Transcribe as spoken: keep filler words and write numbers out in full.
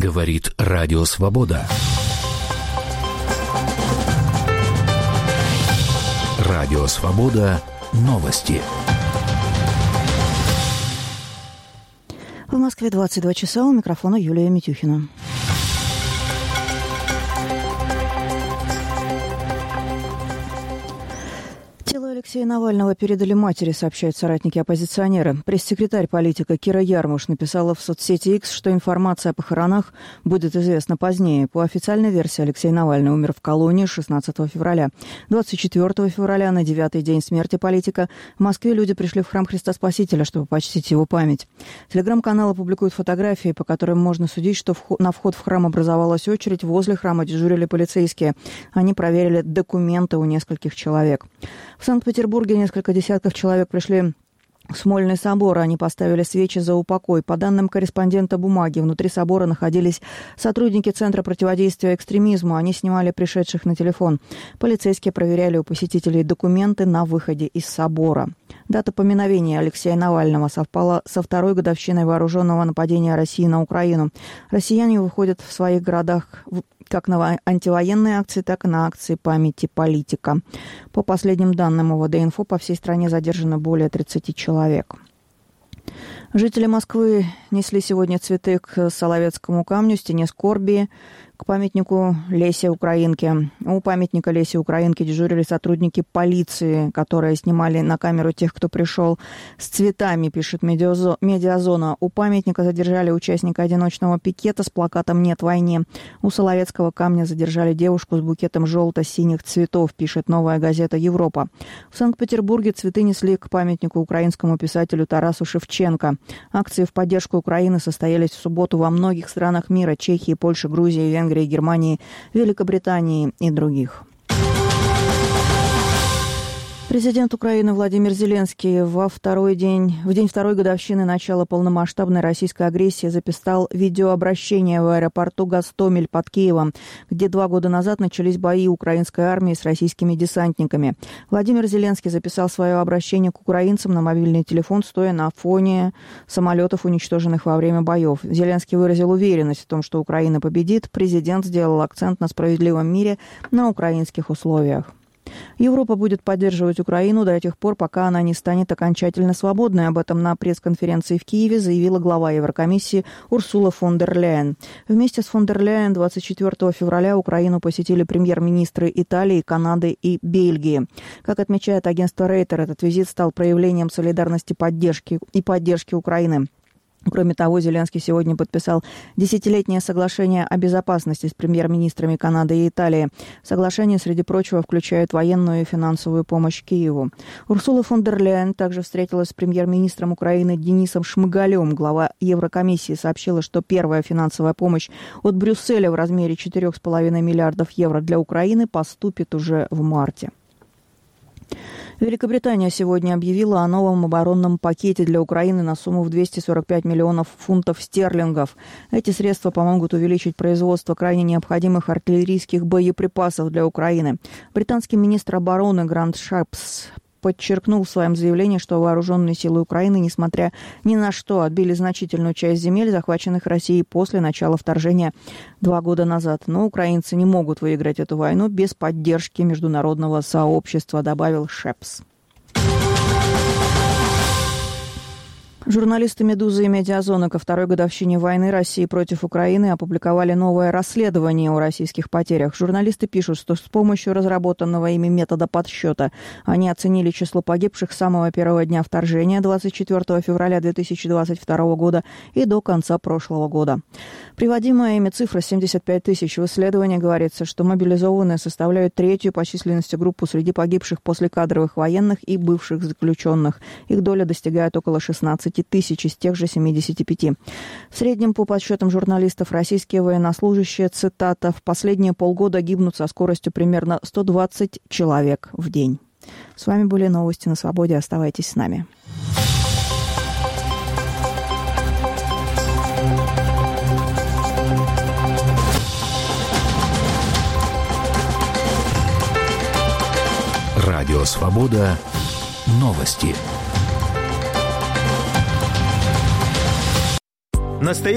Говорит Радио Свобода. Радио Свобода. Новости. В Москве двадцать два часа, у микрофона Юлия Митюхина. Тело Алексея Навального передали матери, сообщают соратники-оппозиционеры. Пресс-секретарь политика Кира Ярмуш написала в соцсети X, что информация о похоронах будет известна позднее. По официальной версии, Алексей Навальный умер в колонии шестнадцатого февраля. двадцать четвёртого февраля, на девятый день смерти политика, в Москве люди пришли в храм Христа Спасителя, чтобы почтить его память. Телеграм-каналы публикуют фотографии, по которым можно судить, что на вход в храм образовалась очередь, возле храма дежурили полицейские. Они проверили документы у нескольких человек. В Санкт-Петербурге несколько десятков человек пришли в Смольный собор. Они поставили свечи за упокой. По данным корреспондента «Бумаги», внутри собора находились сотрудники Центра противодействия экстремизму. Они снимали пришедших на телефон. Полицейские проверяли у посетителей документы на выходе из собора. Дата поминовения Алексея Навального совпала со второй годовщиной вооруженного нападения России на Украину. Россияне выходят в своих городах как на антивоенные акции, так и на акции памяти политика. По последним данным ОВД-инфо, по всей стране задержано более тридцати человек. Жители Москвы несли сегодня цветы к Соловецкому камню, стене скорби, к памятнику Лесе Украинке. У памятника Лесе Украинке дежурили сотрудники полиции, которые снимали на камеру тех, кто пришел с цветами, пишет Медиазона. У памятника задержали участника одиночного пикета с плакатом «Нет войне». У Соловецкого камня задержали девушку с букетом желто-синих цветов, пишет Новая газета «Европа». В Санкт-Петербурге цветы несли к памятнику украинскому писателю Тарасу Шевченко. Акции в поддержку Украины состоялись в субботу во многих странах мира: Чехии, Польши, Грузии, Венгрии, Германии, Великобритании и других. Президент Украины Владимир Зеленский во второй день, в день второй годовщины начала полномасштабной российской агрессии записал видеообращение в аэропорту Гостомель под Киевом, где два года назад начались бои украинской армии с российскими десантниками. Владимир Зеленский записал свое обращение к украинцам на мобильный телефон, стоя на фоне самолетов, уничтоженных во время боев. Зеленский выразил уверенность в том, что Украина победит. Президент сделал акцент на справедливом мире на украинских условиях. Европа будет поддерживать Украину до тех пор, пока она не станет окончательно свободной. Об этом на пресс-конференции в Киеве заявила глава Еврокомиссии Урсула фон дер Ляйен. Вместе с фон дер Ляйен двадцать четвёртого февраля Украину посетили премьер-министры Италии, Канады и Бельгии. Как отмечает агентство Рейтер, этот визит стал проявлением солидарности поддержки и поддержки Украины. Кроме того, Зеленский сегодня подписал десятилетнее соглашение о безопасности с премьер-министрами Канады и Италии. Соглашение, среди прочего, включает военную и финансовую помощь Киеву. Урсула фон дер Ляйен также встретилась с премьер-министром Украины Денисом Шмыгалем. Глава Еврокомиссии сообщила, что первая финансовая помощь от Брюсселя в размере четырех с половиной миллиардов евро для Украины поступит уже в марте. Великобритания сегодня объявила о новом оборонном пакете для Украины на сумму в двести сорок пять миллионов фунтов стерлингов. Эти средства помогут увеличить производство крайне необходимых артиллерийских боеприпасов для Украины. Британский министр обороны Грант Шапс подчеркнул в своем заявлении, что вооруженные силы Украины, несмотря ни на что, отбили значительную часть земель, захваченных Россией после начала вторжения два года назад. Но украинцы не могут выиграть эту войну без поддержки международного сообщества, добавил Шепс. Журналисты «Медузы» и «Медиазона» ко второй годовщине войны России против Украины опубликовали новое расследование о российских потерях. Журналисты пишут, что с помощью разработанного ими метода подсчета они оценили число погибших с самого первого дня вторжения двадцать четвёртого февраля две тысячи двадцать второго года и до конца прошлого года. Приводимая ими цифра семьдесят пять тысяч. В исследовании говорится, что мобилизованные составляют третью по численности группу среди погибших после кадровых военных и бывших заключенных. Их доля достигает около шестнадцати тысяч из тех же семидесяти пяти. В среднем, по подсчетам журналистов, российские военнослужащие, цитата, в последние полгода гибнут со скоростью примерно сто двадцать человек в день. С вами были новости на Свободе. Оставайтесь с нами. Радио Свобода. Новости. Настоящий